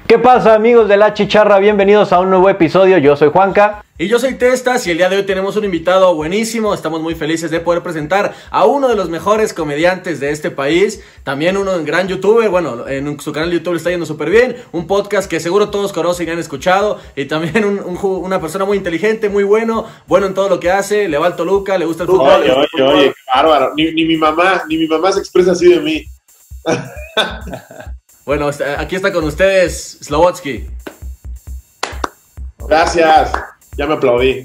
¿Qué pasa, amigos de La Chicharra? Bienvenidos a un nuevo episodio. Yo soy Juanca. Y yo soy Testas y el día de hoy tenemos un invitado buenísimo. Estamos muy felices de poder presentar a uno de los mejores comediantes de este país. También un gran youtuber, bueno, en su canal de YouTube le está yendo súper bien. Un podcast que seguro todos conocen y han escuchado. Y también una persona muy inteligente, muy bueno en todo lo que hace. Le va al Toluca, le gusta el fútbol. Oye, qué bárbaro. Ni mi mamá se expresa así de mí. Bueno, aquí está con ustedes Slobotsky. Gracias, ya me aplaudí.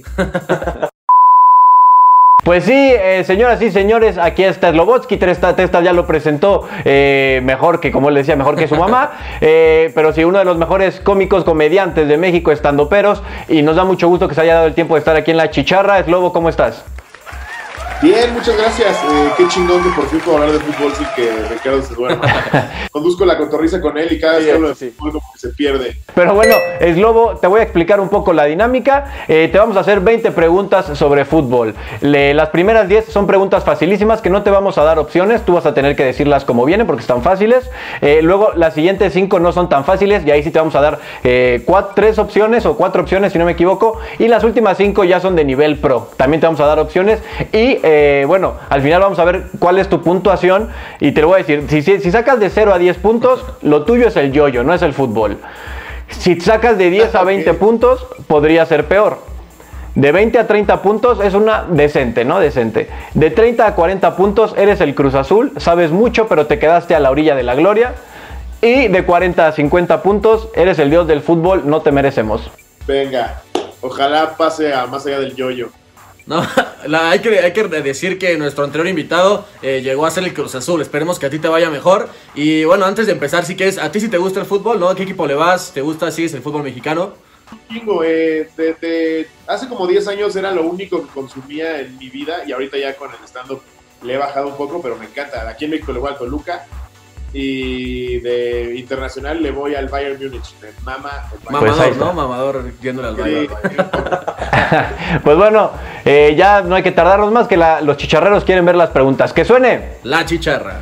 Pues sí, señoras y señores, aquí está Slobotsky. Testas ya lo presentó mejor que, como él decía, mejor que su mamá. Pero sí, uno de los mejores cómicos comediantes de México, estandoperos. Y nos da mucho gusto que se haya dado el tiempo de estar aquí en La Chicharra. Slobo, ¿cómo estás? Bien, muchas gracias. Qué chingón que por fin puedo hablar de fútbol sin que Ricardo se duerma. Conduzco la cotorriza con él y cada vez que hablo de fútbol como que se pierde. Pero bueno, Slobo, te voy a explicar un poco la dinámica. Te vamos a hacer 20 preguntas sobre fútbol. Las primeras 10 son preguntas facilísimas que no te vamos a dar opciones. Tú vas a tener que decirlas como vienen porque están fáciles. Luego las siguientes 5 no son tan fáciles y ahí sí te vamos a dar 3 opciones o 4 opciones si no me equivoco. Y las últimas 5 ya son de nivel pro. También te vamos a dar opciones y bueno, al final vamos a ver cuál es tu puntuación y te lo voy a decir, si sacas de 0 a 10 puntos, lo tuyo es el yo-yo, no es el fútbol. Si sacas de 10 a 20 puntos, podría ser peor. De 20 a 30 puntos es una decente, ¿no? Decente. De 30 a 40 puntos eres el Cruz Azul, sabes mucho pero te quedaste a la orilla de la gloria. Y de 40 a 50 puntos eres el dios del fútbol, no te merecemos. Venga, ojalá pase a más allá del yo-yo. No, hay que decir que nuestro anterior invitado llegó a ser el Cruz Azul. Esperemos que a ti te vaya mejor. Y bueno, antes de empezar, si quieres, a ti si te gusta el fútbol, ¿no? ¿A qué equipo le vas? ¿Te gusta? ¿Sigues el fútbol mexicano? Chingo, hace como 10 años era lo único que consumía en mi vida y ahorita ya con el stand-up le he bajado un poco, pero me encanta. Aquí en México le voy al Toluca y de internacional le voy al Bayern Múnich. Mamador, pues ¿no? Mamador yéndole al Bayern. Pues bueno, ya no hay que tardarnos más, que los chicharreros quieren ver las preguntas. ¡Que suene! La Chicharra.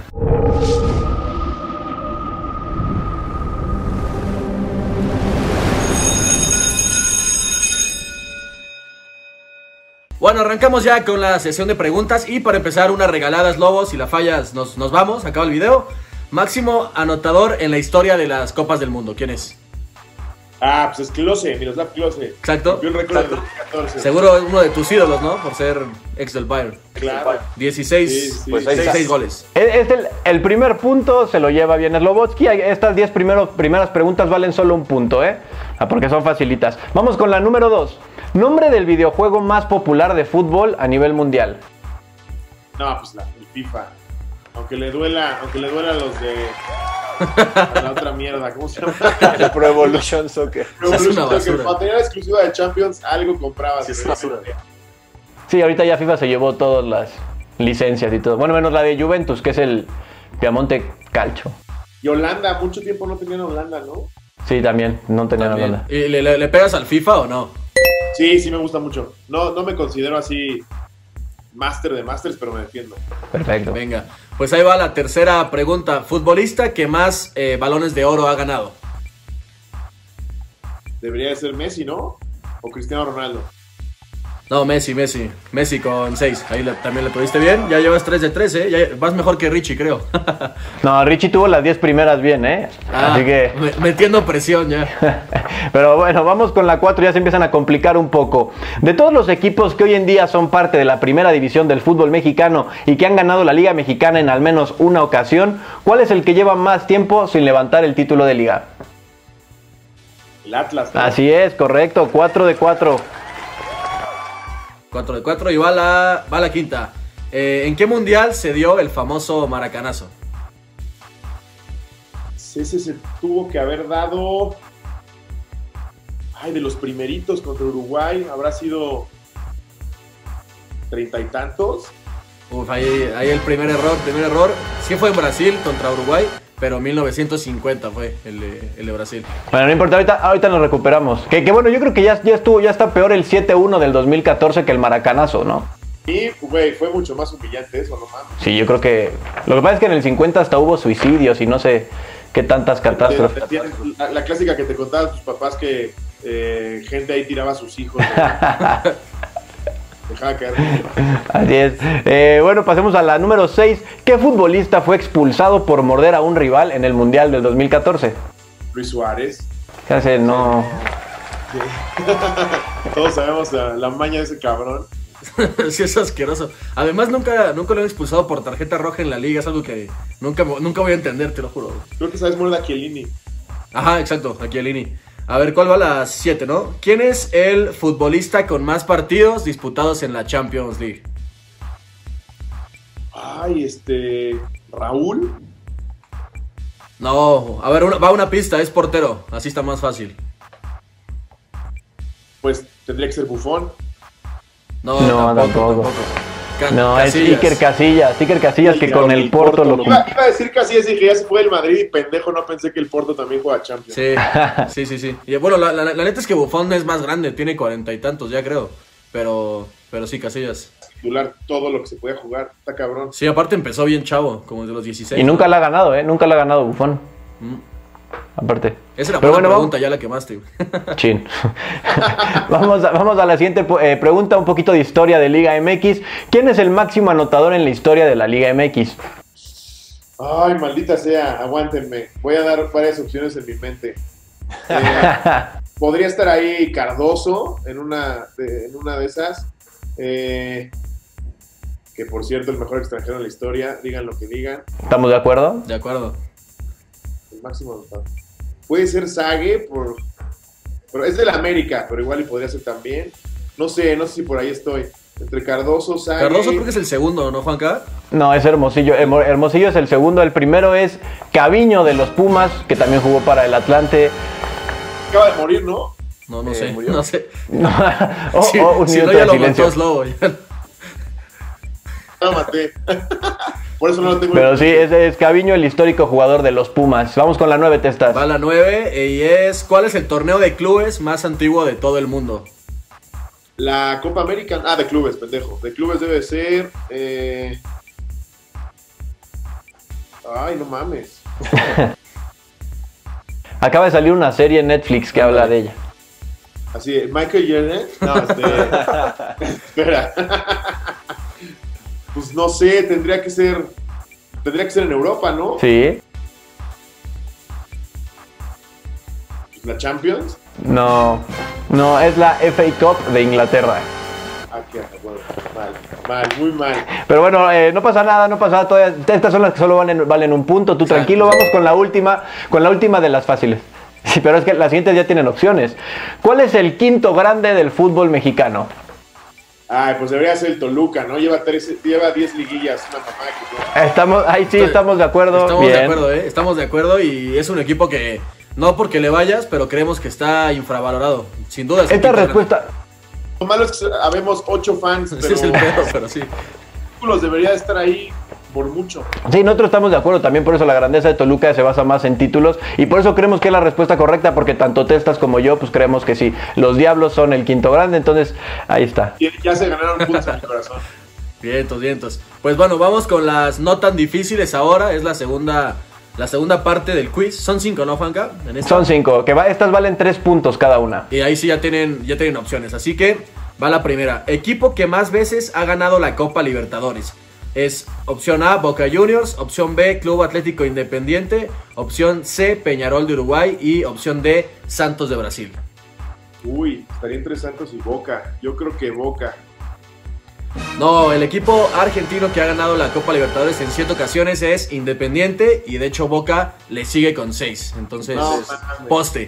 Bueno, arrancamos ya con la sesión de preguntas y para empezar unas regaladas, Lobos. Si la fallas nos vamos, acaba el video. Máximo anotador en la historia de las Copas del Mundo, ¿quién es? Pues es Klose, Miroslav Klose. Exacto. Yo el récord de 2014. Seguro uno de tus ídolos, ¿no? Por ser ex del Bayern. Claro. 16 goles. El primer punto se lo lleva bien Slobotsky. Estas 10 primeras preguntas valen solo un punto, ¿eh? Porque son facilitas. Vamos con la número 2. Nombre del videojuego más popular de fútbol a nivel mundial. No, pues el FIFA. Aunque le duela a los de la otra mierda, ¿cómo se llama? El Pro Evolution Soccer. Pro Evolution Soccer. Cuando tenía la exclusiva de Champions, algo comprabas. Sí, ahorita ya FIFA se llevó todas las licencias y todo. Bueno, menos la de Juventus, que es el Piemonte Calcio. Y Holanda, mucho tiempo no tenían Holanda, ¿no? Sí, también, no tenían Holanda. ¿Y le pegas al FIFA o no? Sí, me gusta mucho. No me considero así máster de másters, pero me defiendo. Perfecto. Venga, pues ahí va la tercera pregunta. Futbolista que más balones de oro ha ganado. Debería de ser Messi, ¿no? O Cristiano Ronaldo. No, Messi con 6. Ahí también le tuviste bien. Ya llevas 3 de 3, ¿eh? Ya vas mejor que Richie, creo. No, Richie tuvo las 10 primeras bien, ¿eh? Así que... Metiendo presión ya. Pero bueno, vamos con la 4, ya se empiezan a complicar un poco. De todos los equipos que hoy en día son parte de la primera división del fútbol mexicano y que han ganado la Liga Mexicana en al menos una ocasión, ¿cuál es el que lleva más tiempo sin levantar el título de Liga? El Atlas, ¿no? Así es, correcto, 4 de 4. 4 de 4 y va la quinta. ¿En qué mundial se dio el famoso maracanazo? Ese se tuvo que haber dado... de los primeritos contra Uruguay. Habrá sido 30 y tantos. Ahí el primer error. Sí fue en Brasil contra Uruguay, pero 1950 fue el de Brasil. Bueno, no importa, ahorita nos recuperamos. Que bueno, yo creo que ya está peor el 7-1 del 2014 que el maracanazo, ¿no? Sí, güey, fue mucho más humillante eso, no mames. Sí, yo creo que... Lo que pasa es que en el 50 hasta hubo suicidios y no sé qué tantas catástrofes. La clásica que te contaban tus papás que gente ahí tiraba a sus hijos. Dejaba caer. Así es. Bueno, pasemos a la número 6. ¿Qué futbolista fue expulsado por morder a un rival en el Mundial del 2014? Luis Suárez. Casi no. Sí. Todos sabemos la maña de ese cabrón. Sí, es asqueroso. Además, nunca lo han expulsado por tarjeta roja en la liga. Es algo que nunca voy a entender, te lo juro. Creo que sabes more de Chiellini. Ajá, exacto, Chiellini. A ver, ¿cuál va la 7, no? ¿Quién es el futbolista con más partidos disputados en la Champions League? Ay, Raúl. No, a ver, va una pista, es portero. Así está más fácil. Pues tendría que ser Buffon. No, tampoco. No, Casillas. es Iker Casillas que con el Porto lo... Iba a decir Casillas y dije, ya se fue el Madrid y pendejo, no pensé que el Porto también juega Champions. Sí. Y bueno, la neta es que Buffon es más grande, tiene 40 y tantos ya creo. Pero sí, Casillas. Titular todo lo que se puede jugar, está cabrón. Sí, aparte empezó bien chavo, como de los 16. Y nunca la ha ganado, nunca la ha ganado Buffon. Aparte. Esa era la pregunta, ya la quemaste. Chin. Vamos a la siguiente pregunta, un poquito de historia de Liga MX. ¿Quién es el máximo anotador en la historia de la Liga MX? Ay, maldita sea, aguántenme. Voy a dar varias opciones en mi mente. Podría estar ahí Cardoso en una de esas. Que por cierto, el mejor extranjero en la historia. Digan lo que digan. ¿Estamos de acuerdo? De acuerdo. El máximo anotador. Puede ser Sague, pero es del América, pero igual y podría ser también. No sé si por ahí estoy. Entre Cardoso, Sague... Cardoso creo que es el segundo, ¿no, Juanca? No, es Hermosillo. Hermosillo es el segundo. El primero es Caviño de los Pumas, que también jugó para el Atlante. Acaba de morir, ¿no? No sé, murió. no sé. Si no, ya lo mató Slobo. Lo maté. Por eso no lo tengo. Pero sí, es Caviño, el histórico jugador de los Pumas. Vamos con la 9, Testas. Va la 9 y es... ¿Cuál es el torneo de clubes más antiguo de todo el mundo? La Copa América... de clubes, pendejo. De clubes debe ser... Ay, no mames. Acaba de salir una serie en Netflix que habla de ella. Así, Michael Jordan. No, espera. Pues no sé, tendría que ser en Europa, ¿no? Sí. ¿La Champions? No, es la FA Cup de Inglaterra. Qué bueno, muy mal. Pero bueno, no pasa nada, todavía. Estas son las que solo valen un punto, tú tranquilo. Vamos con la última de las fáciles. Sí, pero es que las siguientes ya tienen opciones. ¿Cuál es el quinto grande del fútbol mexicano? Ay, pues debería ser el Toluca, ¿no? Lleva 10 liguillas, una mamá que no. Estamos de acuerdo. Estamos de acuerdo y es un equipo que no porque le vayas, pero creemos que está infravalorado. Sin duda. Esta respuesta... Lo malo es que habemos 8 fans, pero... Ese es el pedo, pero sí. Los debería estar ahí por mucho. Sí, nosotros estamos de acuerdo, también por eso la grandeza de Toluca se basa más en títulos y por eso creemos que es la respuesta correcta, porque tanto Testas como yo pues creemos que sí, los Diablos son el quinto grande, entonces ahí está. Ya se ganaron puntos en mi corazón. Vientos. Pues bueno, vamos con las no tan difíciles ahora, es la segunda parte del quiz. Son 5, ¿no, Juanca? Son 5, estas valen 3 puntos cada una. Y ahí sí ya tienen opciones, así que va la primera. Equipo que más veces ha ganado la Copa Libertadores. Es opción A, Boca Juniors, opción B, Club Atlético Independiente, opción C, Peñarol de Uruguay y opción D, Santos de Brasil. Uy, estaría entre Santos y Boca. Yo creo que Boca. No, el equipo argentino que ha ganado la Copa Libertadores en 7 ocasiones es Independiente y de hecho Boca le sigue con 6. Entonces, poste.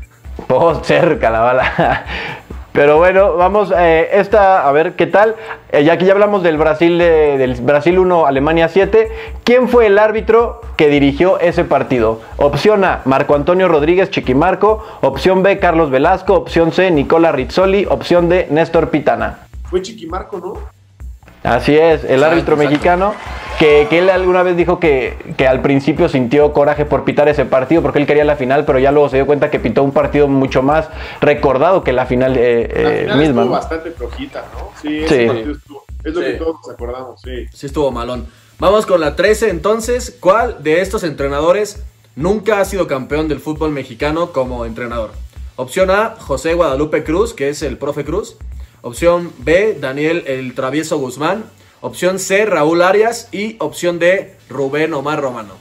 Cerca la bala. Pero bueno, vamos a ver qué tal. Ya que ya hablamos del Brasil 1, Alemania 7. ¿Quién fue el árbitro que dirigió ese partido? Opción A, Marco Antonio Rodríguez Chiquimarco. Opción B, Carlos Velasco. Opción C, Nicola Rizzoli. Opción D, Néstor Pitana. Fue Chiquimarco, ¿no? Así es, el árbitro mexicano, que él alguna vez dijo que al principio sintió coraje por pitar ese partido porque él quería la final, pero ya luego se dio cuenta que pitó un partido mucho más recordado que la final, la final misma. Estuvo bastante flojita, ¿no? Sí, ese partido estuvo, es lo que todos nos acordamos, sí. Sí estuvo malón. Vamos con la 13 entonces. ¿Cuál de estos entrenadores nunca ha sido campeón del fútbol mexicano como entrenador? Opción A, José Guadalupe Cruz, que es el profe Cruz. Opción B, Daniel el Travieso Guzmán. Opción C, Raúl Arias. Y opción D, Rubén Omar Romano.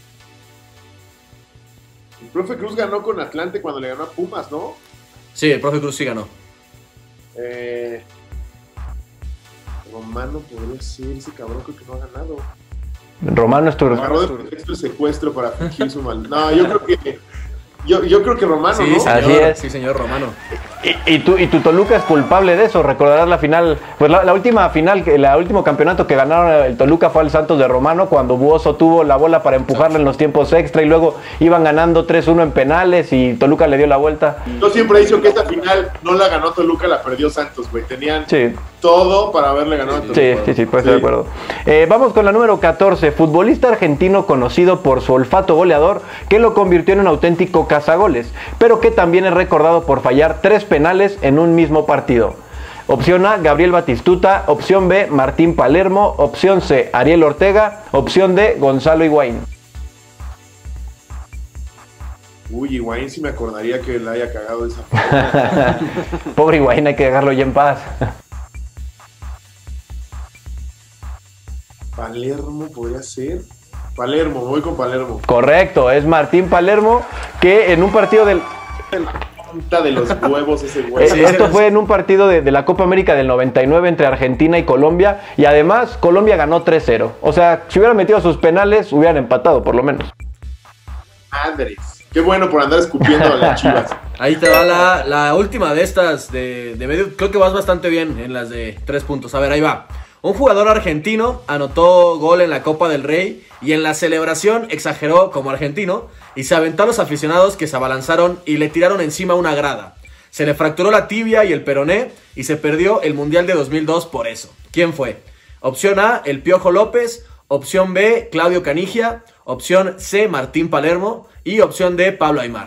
El profe Cruz ganó con Atlante cuando le ganó a Pumas, ¿no? Sí, el profe Cruz sí ganó. Romano podría ser, ese cabrón creo que no ha ganado. Romano es tu Agarró de pretexto el secuestro para fingir su mal. No, yo creo que Romano, Sí, ¿no? señor, Así es. sí, señor Romano. Y tu Toluca es culpable de eso. Recordarás la final, pues la última final, el último campeonato que ganaron el Toluca fue al Santos de Romano, cuando Buoso tuvo la bola para empujarla en los tiempos extra y luego iban ganando 3-1 en penales y Toluca le dio la vuelta. Yo siempre he dicho que esta final no la ganó Toluca, la perdió Santos, güey. Tenían Sí. todo para haberle ganado a Toluca. Sí, pues estoy de acuerdo. Vamos con la número 14. Futbolista argentino conocido por su olfato goleador, que lo convirtió en un auténtico cazagoles, pero que también es recordado por fallar 3 penales en un mismo partido. Opción A, Gabriel Batistuta. Opción B, Martín Palermo. Opción C, Ariel Ortega. Opción D, Gonzalo Higuaín. Uy, Higuaín sí me acordaría que la haya cagado de esa forma. Pobre Higuaín, hay que dejarlo ya en paz. Palermo podría ser. Palermo, voy con Palermo. Correcto, es Martín Palermo, que en un partido del... Punta de los huevos ese güey. Esto fue en un partido de la Copa América del 99 entre Argentina y Colombia, y además Colombia ganó 3-0. O sea, si hubieran metido sus penales, hubieran empatado por lo menos. Madres. Qué bueno por andar escupiendo a las Chivas. Ahí te va la última de estas de medio. Creo que vas bastante bien en las de 3 puntos. A ver, ahí va. Un jugador argentino anotó gol en la Copa del Rey y en la celebración exageró como argentino y se aventó a los aficionados, que se abalanzaron y le tiraron encima una grada. Se le fracturó la tibia y el peroné y se perdió el Mundial de 2002 por eso. ¿Quién fue? Opción A, el Piojo López. Opción B, Claudio Canigia. Opción C, Martín Palermo. Y opción D, Pablo Aimar.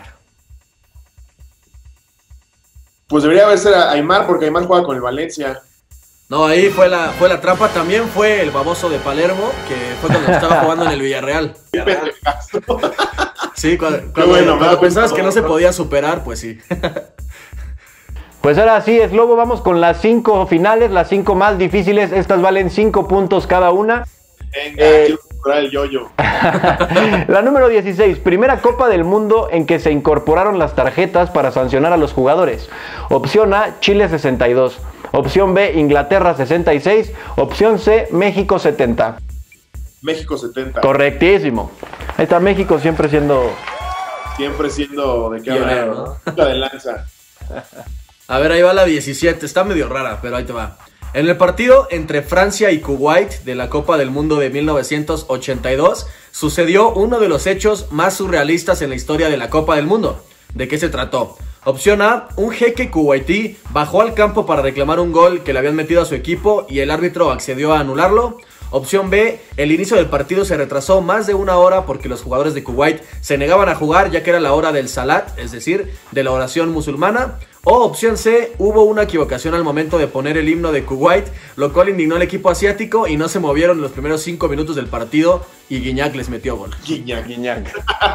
Pues debería haber sido Aimar, porque Aimar juega con el Valencia. No, ahí fue la trampa. También fue el baboso de Palermo, que fue cuando estaba jugando en el Villarreal. Qué pendejazo. Sí, cuando bueno, cuando pensabas gusto. que no se podía superar, pues sí. Pues ahora sí, es Lobo, vamos con las 5 finales, las 5 más difíciles. Estas valen 5 puntos cada una. Venga, quiero comprar el yoyo. La número 16, primera Copa del Mundo en que se incorporaron las tarjetas para sancionar a los jugadores. Opción A, Chile 62. Opción B, Inglaterra 66. Opción C, México 70. México 70. Correctísimo. Ahí está México siempre siendo... Siempre siendo de qué Pionero, hablar, ¿no? La de lanza. A ver, ahí va la 17. Está medio rara, pero ahí te va. En el partido entre Francia y Kuwait de la Copa del Mundo de 1982 sucedió uno de los hechos más surrealistas en la historia de la Copa del Mundo. ¿De qué se trató? Opción A, un jeque kuwaití bajó al campo para reclamar un gol que le habían metido a su equipo y el árbitro accedió a anularlo. Opción B, el inicio del partido se retrasó más de 1 hora porque los jugadores de Kuwait se negaban a jugar, ya que era la hora del salat, es decir, de la oración musulmana. O opción C, hubo una equivocación al momento de poner el himno de Kuwait, lo cual indignó al equipo asiático y no se movieron en los primeros 5 minutos del partido y Guiñac les metió gol. Guiñac. Guiñac.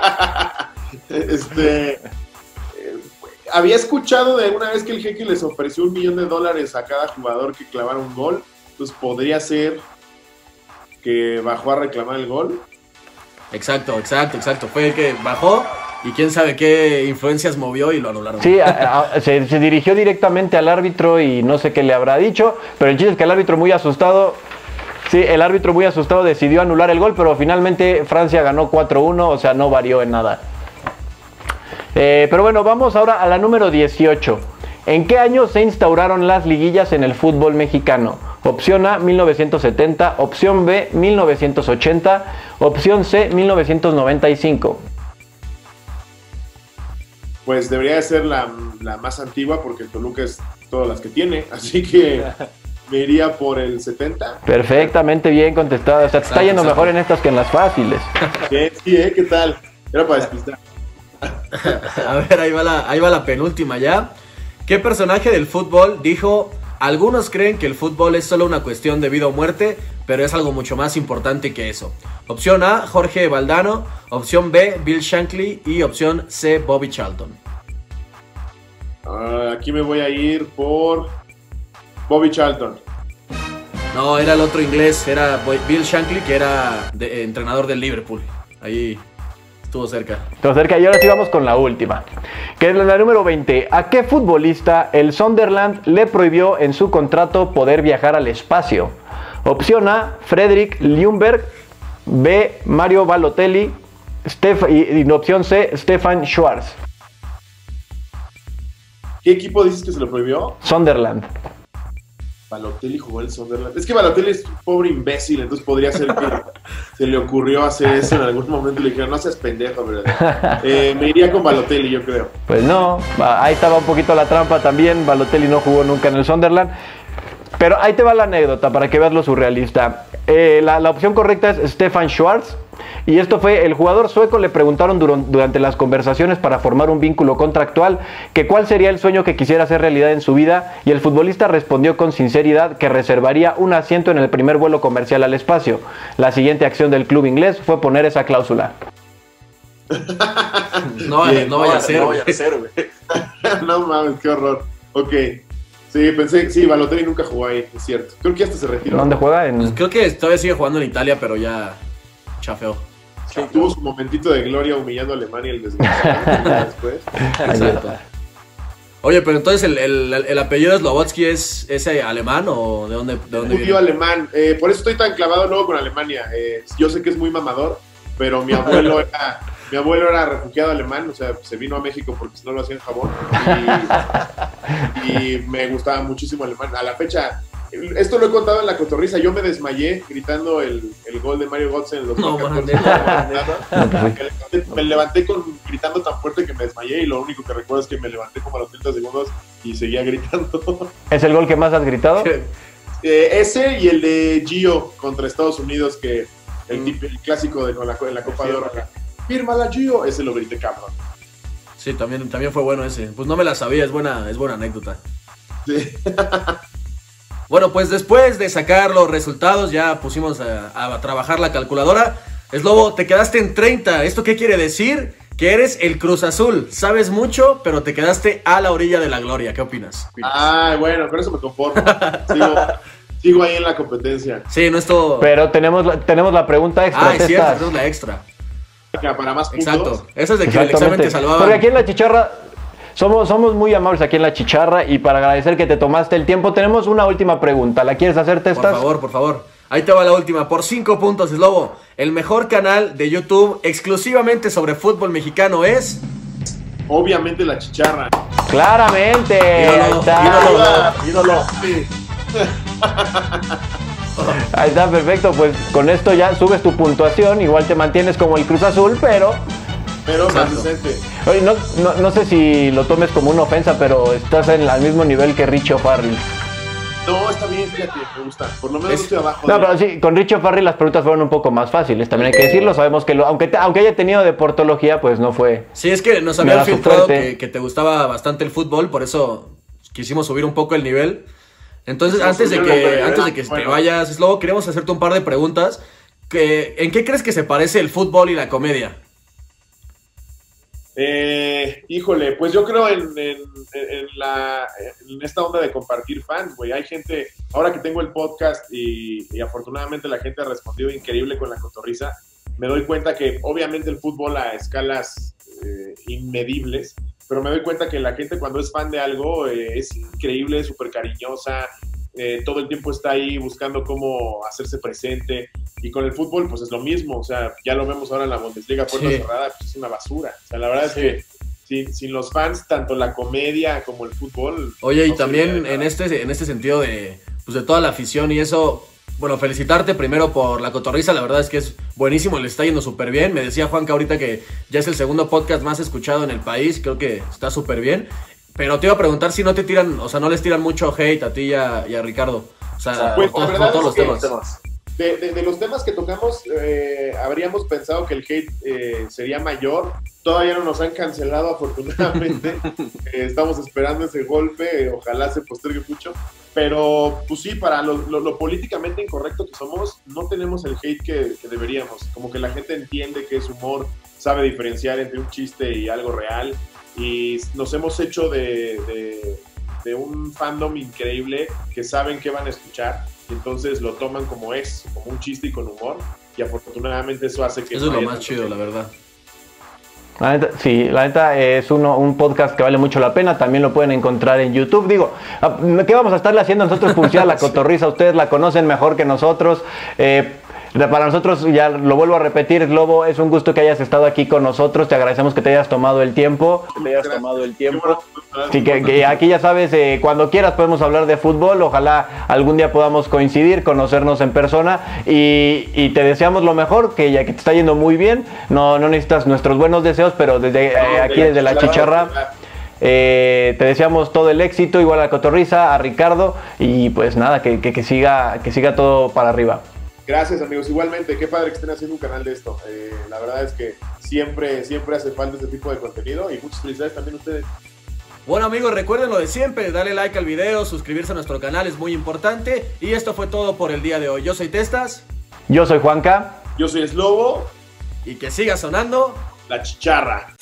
Había escuchado de alguna vez que el jeque les ofreció $1 millón a cada jugador que clavara un gol. Entonces podría ser que bajó a reclamar el gol. Exacto. Fue el que bajó y quién sabe qué influencias movió y lo anularon. Sí, se dirigió directamente al árbitro y no sé qué le habrá dicho, pero el chiste es que el árbitro muy asustado decidió anular el gol, pero finalmente Francia ganó 4-1, o sea, no varió en nada. Pero bueno, vamos ahora a la número 18. ¿En qué año se instauraron las liguillas en el fútbol mexicano? Opción A, 1970, opción B, 1980, opción C, 1995. Pues debería de ser la más antigua, porque el Toluca es todas las que tiene, así que me iría por el 70. Perfectamente bien contestado, o sea, te está yendo mejor en estas que en las fáciles. Sí, ¿qué tal? Era para despistar. A ver, ahí va la penúltima ya. ¿Qué personaje del fútbol dijo: Algunos creen que el fútbol es solo una cuestión de vida o muerte, pero es algo mucho más importante que eso. Opción A, Jorge Valdano. Opción B, Bill Shankly. Y opción C, Bobby Charlton. Aquí me voy a ir por Bobby Charlton. No, era el otro inglés, era Bill Shankly, que era entrenador del Liverpool. Ahí estuvo cerca. Estuvo cerca y ahora sí vamos con la última, que es la número 20. ¿A qué futbolista el Sunderland le prohibió en su contrato poder viajar al espacio? Opción A, Fredrik Ljungberg. B, Mario Balotelli. Y opción C, Stefan Schwarz. ¿Qué equipo dices que se lo prohibió? Sunderland. Balotelli jugó en el Sunderland. Es que Balotelli es un pobre imbécil, entonces podría ser que se le ocurrió hacer eso en algún momento y le dijeron, no seas pendejo, ¿verdad? Me iría con Balotelli, yo creo. Pues no, ahí estaba un poquito la trampa también. Balotelli no jugó nunca en el Sunderland. Pero ahí te va la anécdota para que veas lo surrealista. La opción correcta es Stefan Schwarz. Y esto fue, el jugador sueco le preguntaron durante las conversaciones para formar un vínculo contractual que cuál sería el sueño que quisiera hacer realidad en su vida, y el futbolista respondió con sinceridad que reservaría un asiento en el primer vuelo comercial al espacio. La siguiente acción del club inglés fue poner esa cláusula. No vaya a ser, güey. No mames, qué horror. Ok. Sí, pensé, sí, Balotelli nunca jugó ahí, es cierto. Creo que hasta se retiró. ¿Dónde juega? Pues creo que todavía sigue jugando en Italia, pero ya chafeó. Sí, tuvo su momentito de gloria humillando a Alemania el desgraciado después. Exacto. Oye, pero entonces el apellido de Slobodsky es alemán o de dónde viene? Judío alemán. Por eso estoy tan clavado luego con Alemania. Yo sé que es muy mamador, pero mi abuelo era refugiado alemán, o sea, se vino a México porque si no lo hacía en jabón. Y me gustaba muchísimo alemán. A la fecha, esto lo he contado en la cotorriza, yo me desmayé gritando el gol de Mario Götze en los 2014. Me levanté gritando tan fuerte que me desmayé y lo único que recuerdo es que me levanté como a los 30 segundos y seguía gritando. ¿Es el gol que más has gritado? Ese y el de Gio contra Estados Unidos, que el clásico en la Copa de Oro. Fírmala, Gio. Ese lo grité, cabrón. Sí, también fue bueno ese. Pues no me la sabía, es buena anécdota. Sí. Bueno, pues después de sacar los resultados, ya pusimos a trabajar la calculadora. Slobo, te quedaste en 30. ¿Esto qué quiere decir? Que eres el Cruz Azul. Sabes mucho, pero te quedaste a la orilla de la gloria. ¿Qué opinas? Bueno, con eso me conformo. Sigo ahí en la competencia. Sí, no es todo. Pero tenemos la pregunta extra. Es cierto, tenemos la extra. Para más puntos. Exacto. Esa es de que el examen te salvaba. Porque aquí en la chicharra somos muy amables aquí en la chicharra, y para agradecer que te tomaste el tiempo tenemos una última pregunta. ¿La quieres hacer, Testas? Por favor. Ahí te va la última. Por 5 puntos, Slobo. El mejor canal de YouTube exclusivamente sobre fútbol mexicano es... Obviamente la chicharra. Claramente. Ídolo. Ahí está, perfecto. Pues con esto ya subes tu puntuación. Igual te mantienes como el Cruz Azul, pero más decente. Oye, no sé si lo tomes como una ofensa, pero estás al mismo nivel que Richie O'Farrill. No, está bien, fíjate, me gusta. Por lo menos estoy abajo. No, pero sí, con Richie O'Farrill las preguntas fueron un poco más fáciles, también hay que decirlo. Sabemos que aunque haya tenido deportología, pues no fue. Sí, es que nos habían filtrado que te gustaba bastante el fútbol, por eso quisimos subir un poco el nivel. Entonces, antes de que te vayas, Slobo, queremos hacerte un par de preguntas. ¿En qué crees que se parece el fútbol y la comedia? Híjole, pues yo creo en esta onda de compartir fans, güey. Hay gente, ahora que tengo el podcast y afortunadamente la gente ha respondido increíble con la cotorriza, me doy cuenta que obviamente el fútbol a escalas inmedibles, pero me doy cuenta que la gente cuando es fan de algo es increíble, súper cariñosa, todo el tiempo está ahí buscando cómo hacerse presente, y con el fútbol pues es lo mismo, o sea, ya lo vemos ahora en la Bundesliga, puerta cerrada, pues es una basura, o sea, la verdad es que sin los fans, tanto la comedia como el fútbol... Oye, y también en este sentido de toda la afición y eso, bueno, felicitarte primero por la cotorriza, la verdad es que es buenísimo, le está yendo súper bien. Me decía Juanca ahorita que ya es el segundo podcast más escuchado en el país, creo que está súper bien. Pero te iba a preguntar si no te tiran, o sea, no les tiran mucho hate a ti y a Ricardo. O sea, pues, por todos los temas. De los temas que tocamos, habríamos pensado que el hate sería mayor. Todavía no nos han cancelado, afortunadamente. Estamos esperando ese golpe, ojalá se postergue mucho. Pero, pues sí, para lo políticamente incorrecto que somos, no tenemos el hate que deberíamos. Como que la gente entiende que es humor, sabe diferenciar entre un chiste y algo real. Y nos hemos hecho de un fandom increíble que saben qué van a escuchar. Y entonces lo toman como es, como un chiste y con humor. Y afortunadamente eso hace que... Eso es lo más chido, la verdad. La neta, sí, la neta es un podcast que vale mucho la pena, también lo pueden encontrar en YouTube. Digo, ¿qué vamos a estarle haciendo nosotros publicidad a La Cotorrisa? Ustedes la conocen mejor que nosotros. Para nosotros, ya lo vuelvo a repetir, Lobo, es un gusto que hayas estado aquí con nosotros, te agradecemos que te hayas tomado el tiempo. Así que aquí ya sabes, cuando quieras podemos hablar de fútbol, ojalá algún día podamos coincidir, conocernos en persona y te deseamos lo mejor, que ya que te está yendo muy bien, no necesitas nuestros buenos deseos, pero desde aquí, desde La Chicharra, te deseamos todo el éxito, igual a Cotorrisa, a Ricardo, y pues nada, que siga todo para arriba. Gracias, amigos. Igualmente, qué padre que estén haciendo un canal de esto. La verdad es que siempre hace falta este tipo de contenido y muchas felicidades también a ustedes. Bueno, amigos, recuerden lo de siempre, darle like al video, suscribirse a nuestro canal es muy importante. Y esto fue todo por el día de hoy. Yo soy Testas. Yo soy Juanca. Yo soy Slobo. Y que siga sonando La Chicharra.